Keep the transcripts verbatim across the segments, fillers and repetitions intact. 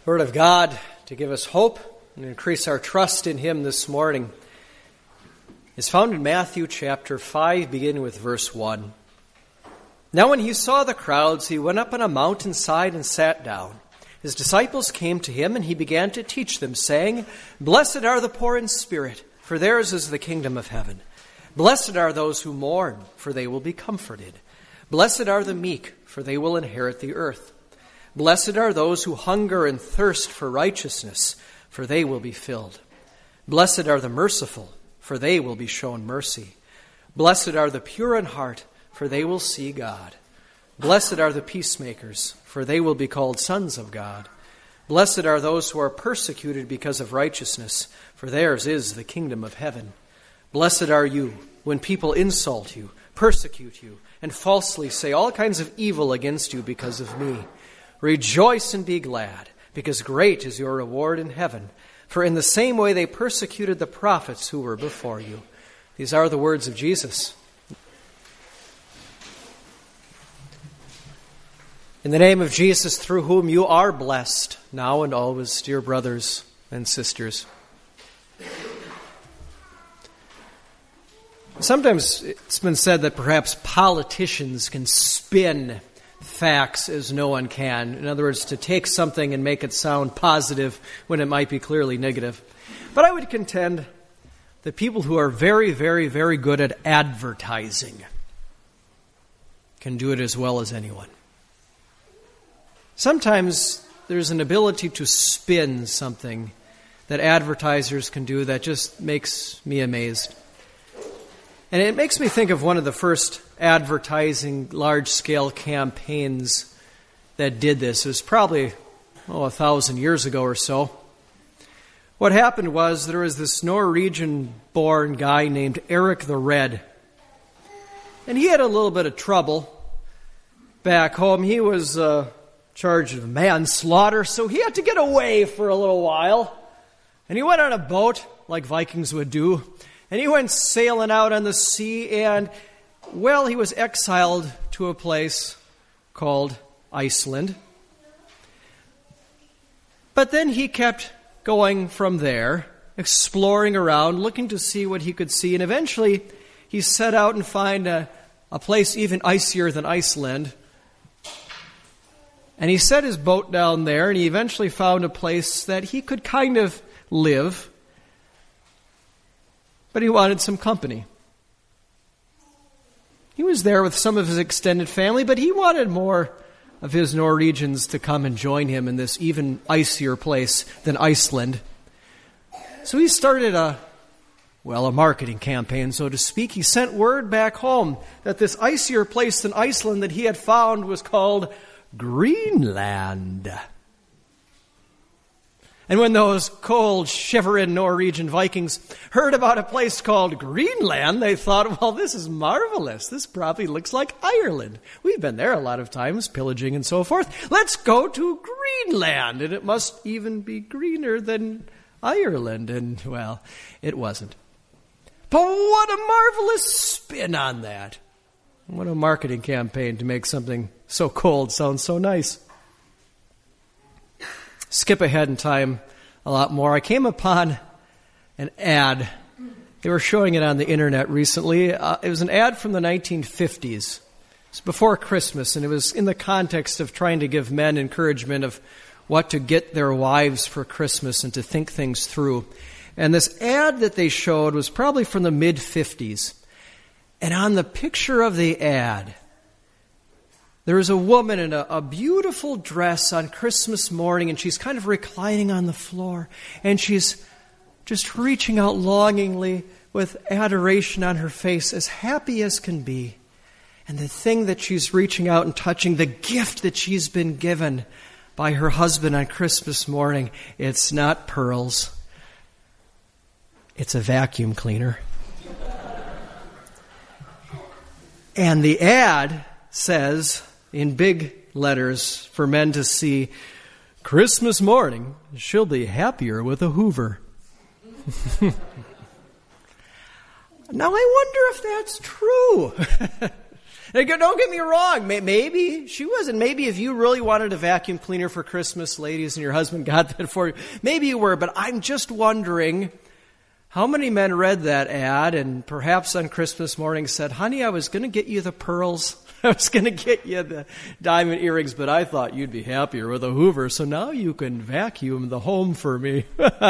Word of God to give us hope and increase our trust in Him this morning is found in Matthew chapter five, beginning with verse one. Now when he saw the crowds, he went up on a mountainside and sat down. His disciples came to him, and he began to teach them, saying, Blessed are the poor in spirit, for theirs is the kingdom of heaven. Blessed are those who mourn, for they will be comforted. Blessed are the meek, for they will inherit the earth. Blessed are those who hunger and thirst for righteousness, for they will be filled. Blessed are the merciful, for they will be shown mercy. Blessed are the pure in heart, for they will see God. Blessed are the peacemakers, for they will be called sons of God. Blessed are those who are persecuted because of righteousness, for theirs is the kingdom of heaven. Blessed are you when people insult you, persecute you, and falsely say all kinds of evil against you because of me. Rejoice and be glad, because great is your reward in heaven. For in the same way they persecuted the prophets who were before you. These are the words of Jesus. In the name of Jesus, through whom you are blessed, now and always, dear brothers and sisters. Sometimes it's been said that perhaps politicians can spin facts as no one can. In other words, to take something and make it sound positive when it might be clearly negative. But I would contend that people who are very, very, very good at advertising can do it as well as anyone. Sometimes there's an ability to spin something that advertisers can do that just makes me amazed. And it makes me think of one of the first advertising large-scale campaigns that did this. It was probably, oh, a thousand years ago or so. What happened was there was this Norwegian-born guy named Eric the Red. And he had a little bit of trouble back home. He was uh, charged of manslaughter, so he had to get away for a little while. And he went on a boat, like Vikings would do. And he went sailing out on the sea, and, well, he was exiled to a place called Iceland. But then he kept going from there, exploring around, looking to see what he could see, and eventually he set out and find a, a place even icier than Iceland. And he set his boat down there, and he eventually found a place that he could kind of live. But he wanted some company. He was there with some of his extended family, but he wanted more of his Norwegians to come and join him in this even icier place than Iceland. So he started a, well, a marketing campaign, so to speak. He sent word back home that this icier place than Iceland that he had found was called Greenland. And when those cold, shivering Norwegian Vikings heard about a place called Greenland, they thought, well, this is marvelous. This probably looks like Ireland. We've been there a lot of times, pillaging and so forth. Let's go to Greenland. And it must even be greener than Ireland. And, well, it wasn't. But what a marvelous spin on that. What a marketing campaign to make something so cold sound so nice. Skip ahead in time a lot more. I came upon an ad. They were showing it on the internet recently. Uh, it was an ad from the nineteen fifties. It was before Christmas, and it was in the context of trying to give men encouragement of what to get their wives for Christmas and to think things through. And this ad that they showed was probably from the mid-fifties. And on the picture of the ad, there is a woman in a, a beautiful dress on Christmas morning, and she's kind of reclining on the floor, and she's just reaching out longingly with adoration on her face, as happy as can be. And the thing that she's reaching out and touching, the gift that she's been given by her husband on Christmas morning, it's not pearls. It's a vacuum cleaner. And the ad says, in big letters for men to see, Christmas morning, she'll be happier with a Hoover. Now I wonder if that's true. And don't get me wrong, maybe she wasn't. Maybe if you really wanted a vacuum cleaner for Christmas, ladies, and your husband got that for you, maybe you were. But I'm just wondering how many men read that ad and perhaps on Christmas morning said, honey, I was going to get you the pearls. I was going to get you the diamond earrings, but I thought you'd be happier with a Hoover, so now you can vacuum the home for me.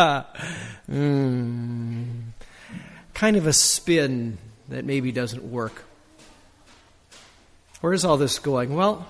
mm. Kind of a spin that maybe doesn't work. Where is all this going? Well,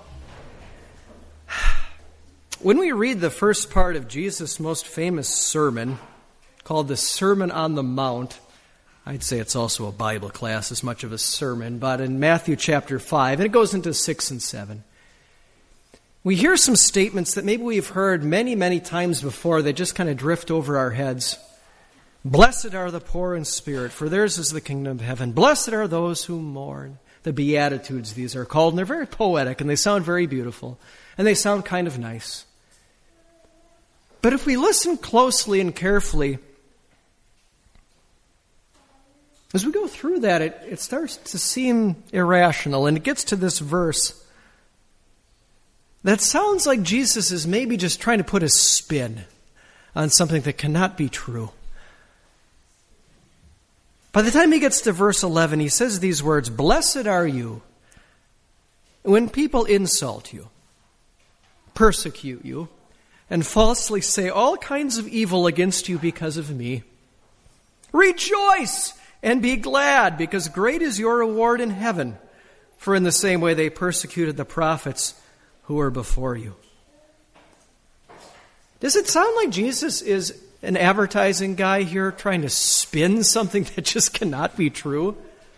when we read the first part of Jesus' most famous sermon, called the Sermon on the Mount, I'd say it's also a Bible class as much of a sermon, but in Matthew chapter five, and it goes into six and seven, we hear some statements that maybe we've heard many, many times before. They just kind of drift over our heads. Blessed are the poor in spirit, for theirs is the kingdom of heaven. Blessed are those who mourn. The Beatitudes, these are called, and they're very poetic, and they sound very beautiful, and they sound kind of nice. But if we listen closely and carefully, as we go through that, it, it starts to seem irrational, and it gets to this verse that sounds like Jesus is maybe just trying to put a spin on something that cannot be true. By the time he gets to verse eleven, he says these words, blessed are you when people insult you, persecute you, and falsely say all kinds of evil against you because of me. Rejoice and be glad, because great is your reward in heaven. For in the same way they persecuted the prophets who were before you. Does it sound like Jesus is an advertising guy here trying to spin something that just cannot be true?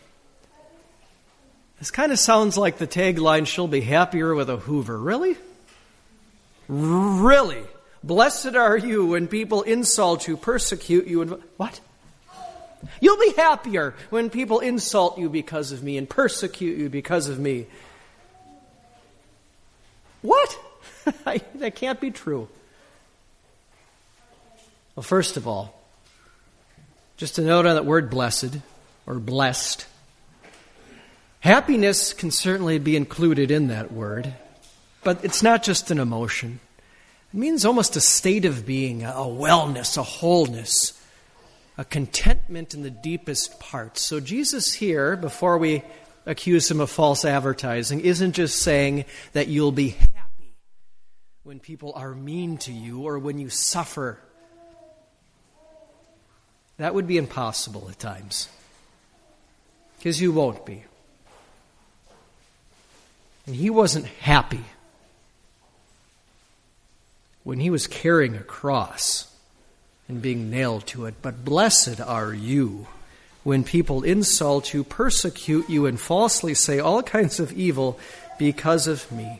This kind of sounds like the tagline, she'll be happier with a Hoover. Really? Really? Blessed are you when people insult you, persecute you, and what? You'll be happier when people insult you because of me and persecute you because of me. What? That can't be true. Well, first of all, just a note on that word blessed or blessed. Happiness can certainly be included in that word, but it's not just an emotion. It means almost a state of being, a wellness, a wholeness, a contentment in the deepest parts. So Jesus here, before we accuse him of false advertising, isn't just saying that you'll be happy when people are mean to you or when you suffer. That would be impossible at times, because you won't be. And he wasn't happy when he was carrying a cross and being nailed to it. But blessed are you when people insult you, persecute you, and falsely say all kinds of evil because of me.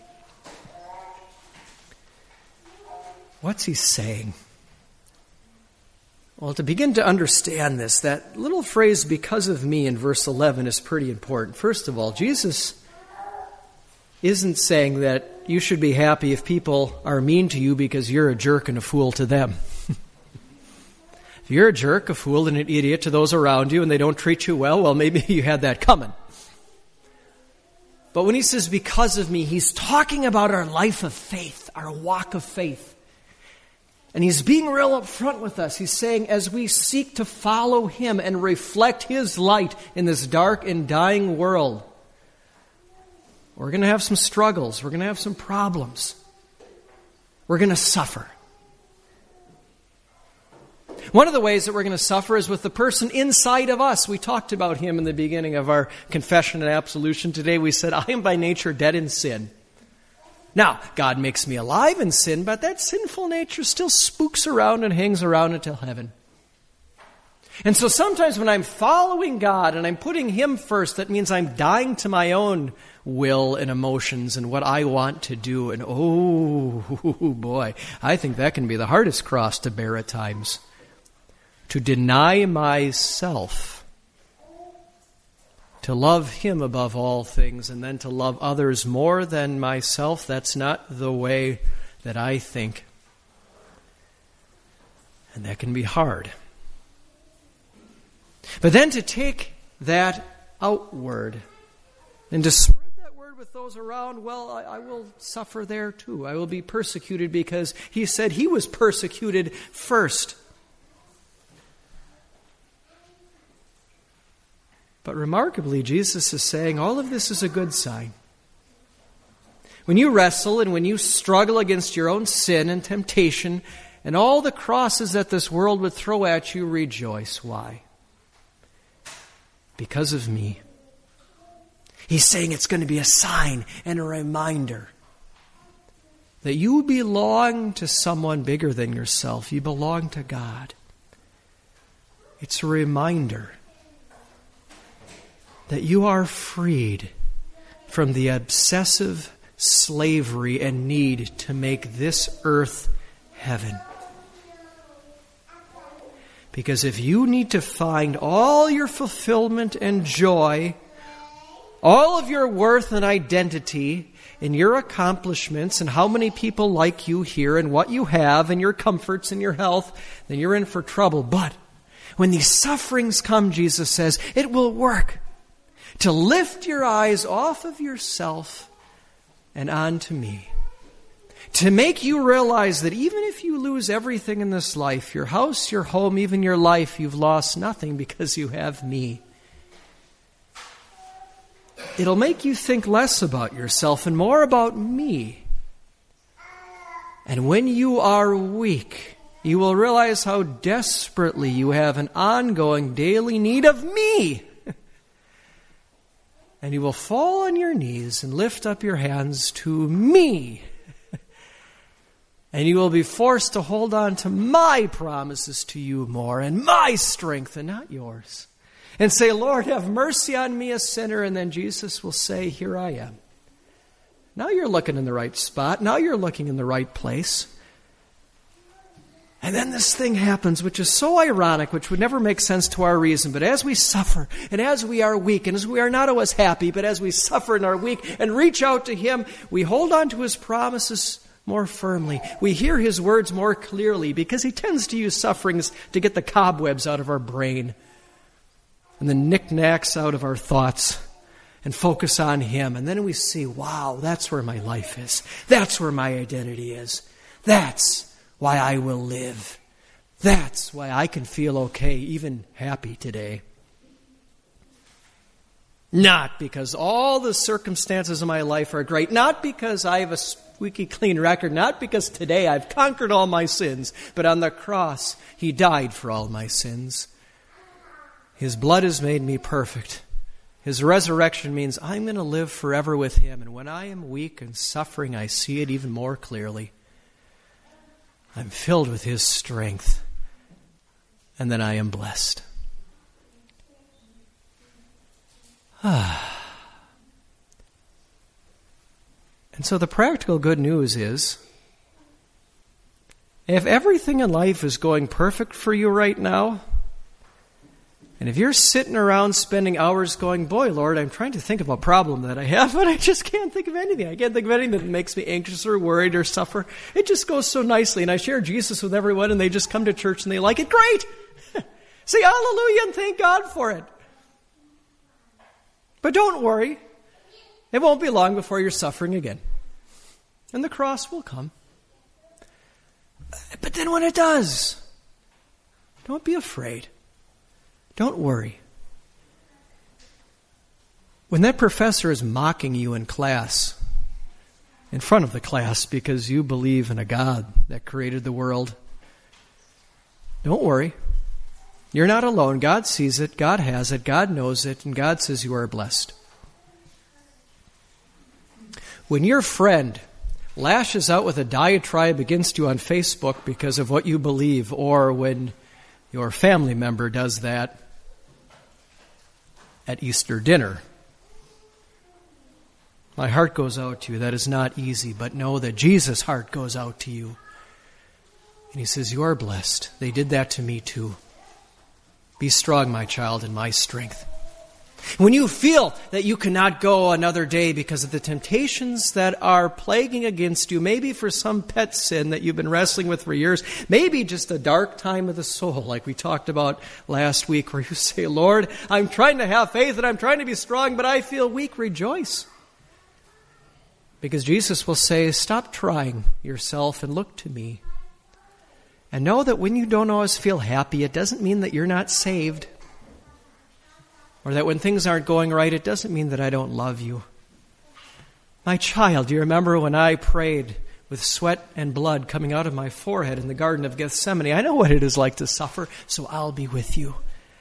What's he saying? Well, to begin to understand this, that little phrase, because of me, in verse eleven is pretty important. First of all, Jesus isn't saying that you should be happy if people are mean to you because you're a jerk and a fool to them. If you're a jerk, a fool, and an idiot to those around you and they don't treat you well, well, maybe you had that coming. But when he says, because of me, he's talking about our life of faith, our walk of faith. And he's being real up front with us. He's saying, as we seek to follow him and reflect his light in this dark and dying world, we're going to have some struggles. We're going to have some problems. We're going to suffer. One of the ways that we're going to suffer is with the person inside of us. We talked about him in the beginning of our confession and absolution today. We said, I am by nature dead in sin. Now, God makes me alive in sin, but that sinful nature still spooks around and hangs around until heaven. And so sometimes when I'm following God and I'm putting him first, that means I'm dying to my own will and emotions and what I want to do. And oh, boy, I think that can be the hardest cross to bear at times. To deny myself, to love him above all things, and then to love others more than myself, that's not the way that I think. And that can be hard. But then to take that outward and to spread that hard with those around, well, I, I will suffer there too. I will be persecuted because he said he was persecuted first. But remarkably, Jesus is saying all of this is a good sign. When you wrestle and when you struggle against your own sin and temptation and all the crosses that this world would throw at you, rejoice. Why? Because of me. He's saying it's going to be a sign and a reminder that you belong to someone bigger than yourself. You belong to God. It's a reminder that you are freed from the obsessive slavery and need to make this earth heaven. Because if you need to find all your fulfillment and joy, all of your worth and identity in your accomplishments and how many people like you here and what you have and your comforts and your health, then you're in for trouble. But when these sufferings come, Jesus says, it will work to lift your eyes off of yourself and onto me. To make you realize that even if you lose everything in this life, your house, your home, even your life, you've lost nothing because you have me. It'll make you think less about yourself and more about me. And when you are weak, you will realize how desperately you have an ongoing daily need of me. And you will fall on your knees and lift up your hands to me. And you will be forced to hold on to my promises to you more and my strength and not yours. And say, Lord, have mercy on me, a sinner. And then Jesus will say, here I am. Now you're looking in the right spot. Now you're looking in the right place. And then this thing happens, which is so ironic, which would never make sense to our reason. But as we suffer, and as we are weak, and as we are not always happy, but as we suffer and are weak and reach out to Him, we hold on to His promises more firmly. We hear His words more clearly because He tends to use sufferings to get the cobwebs out of our brain and the knickknacks out of our thoughts and focus on Him. And then we see, wow, that's where my life is. That's where my identity is. That's why I will live. That's why I can feel okay, even happy today. Not because all the circumstances of my life are great. Not because I have a squeaky clean record. Not because today I've conquered all my sins. But on the cross, He died for all my sins. His blood has made me perfect. His resurrection means I'm going to live forever with Him. And when I am weak and suffering, I see it even more clearly. I'm filled with His strength. And then I am blessed. Ah. And so the practical good news is, if everything in life is going perfect for you right now, and if you're sitting around spending hours going, boy, Lord, I'm trying to think of a problem that I have, but I just can't think of anything. I can't think of anything that makes me anxious or worried or suffer. It just goes so nicely. And I share Jesus with everyone, and they just come to church and they like it. Great! Say hallelujah and thank God for it. But don't worry. It won't be long before you're suffering again. And the cross will come. But then when it does, don't be afraid. Don't worry. When that professor is mocking you in class, in front of the class because you believe in a God that created the world, don't worry. You're not alone. God sees it. God has it. God knows it. And God says you are blessed. When your friend lashes out with a diatribe against you on Facebook because of what you believe, or when your family member does that at Easter dinner, my heart goes out to you. That is not easy, but know that Jesus' heart goes out to you. And He says, you are blessed. They did that to me too. Be strong, my child, in my strength. When you feel that you cannot go another day because of the temptations that are plaguing against you, maybe for some pet sin that you've been wrestling with for years, maybe just a dark time of the soul like we talked about last week, where you say, Lord, I'm trying to have faith and I'm trying to be strong, but I feel weak. Rejoice. Because Jesus will say, stop trying yourself and look to me. And know that when you don't always feel happy, it doesn't mean that you're not saved. Or that when things aren't going right, it doesn't mean that I don't love you. My child, do you remember when I prayed with sweat and blood coming out of my forehead in the Garden of Gethsemane? I know what it is like to suffer, so I'll be with you.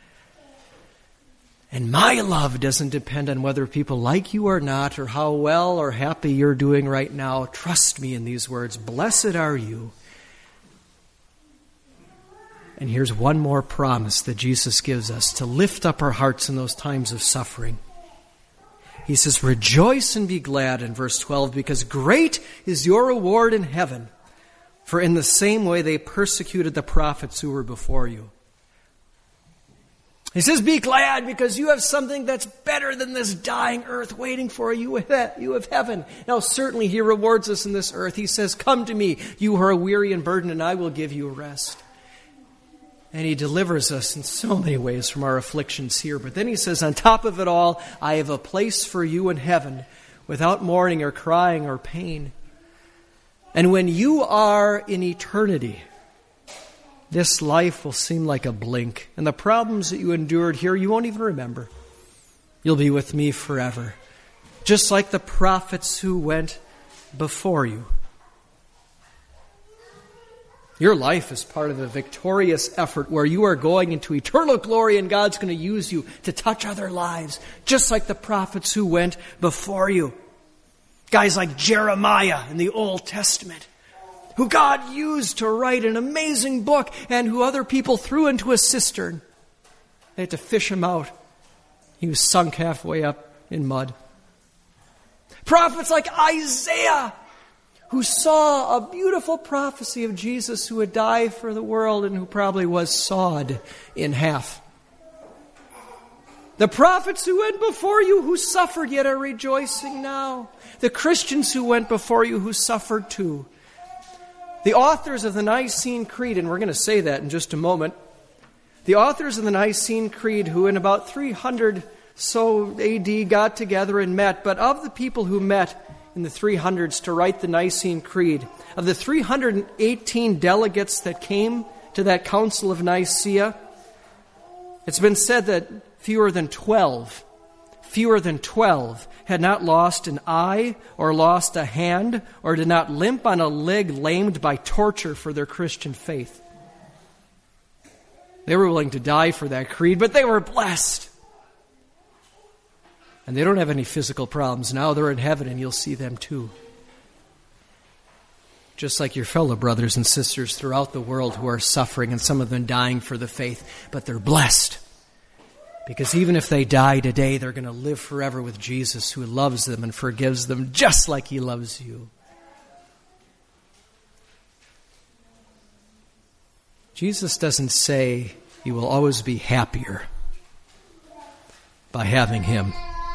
And my love doesn't depend on whether people like you or not, or how well or happy you're doing right now. Trust me in these words. Blessed are you. And here's one more promise that Jesus gives us to lift up our hearts in those times of suffering. He says, rejoice and be glad in verse twelve, because great is your reward in heaven. For in the same way they persecuted the prophets who were before you. He says, be glad because you have something that's better than this dying earth waiting for you. You have heaven. Now, certainly he rewards us in this earth. He says, come to me, you who are weary and burdened, and I will give you rest. And he delivers us in so many ways from our afflictions here. But then he says, on top of it all, I have a place for you in heaven without mourning or crying or pain. And when you are in eternity, this life will seem like a blink. And the problems that you endured here, you won't even remember. You'll be with me forever. Just like the prophets who went before you. Your life is part of a victorious effort where you are going into eternal glory and God's going to use you to touch other lives, just like the prophets who went before you. Guys like Jeremiah in the Old Testament, who God used to write an amazing book and who other people threw into a cistern. They had to fish him out. He was sunk halfway up in mud. Prophets like Isaiah, who saw a beautiful prophecy of Jesus who would die for the world and who probably was sawed in half. The prophets who went before you who suffered yet are rejoicing now. The Christians who went before you who suffered too. The authors of the Nicene Creed, and we're going to say that in just a moment, the authors of the Nicene Creed who in about three hundred so A D got together and met, but of the people who met in the three hundreds to write the Nicene Creed, of the three hundred eighteen delegates that came to that Council of Nicaea, it's been said that fewer than twelve, fewer than twelve had not lost an eye or lost a hand or did not limp on a leg lamed by torture for their Christian faith. They were willing to die for that creed, but they were blessed. And they don't have any physical problems now. They're in heaven and you'll see them too. Just like your fellow brothers and sisters throughout the world who are suffering and some of them dying for the faith. But they're blessed. Because even if they die today, they're going to live forever with Jesus who loves them and forgives them just like he loves you. Jesus doesn't say you will always be happier by having him.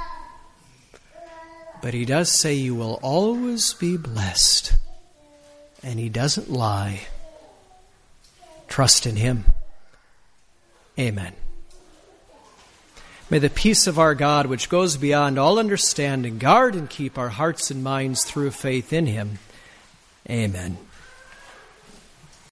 But he does say you will always be blessed. And he doesn't lie. Trust in him. Amen. May the peace of our God, which goes beyond all understanding, guard and keep our hearts and minds through faith in him. Amen.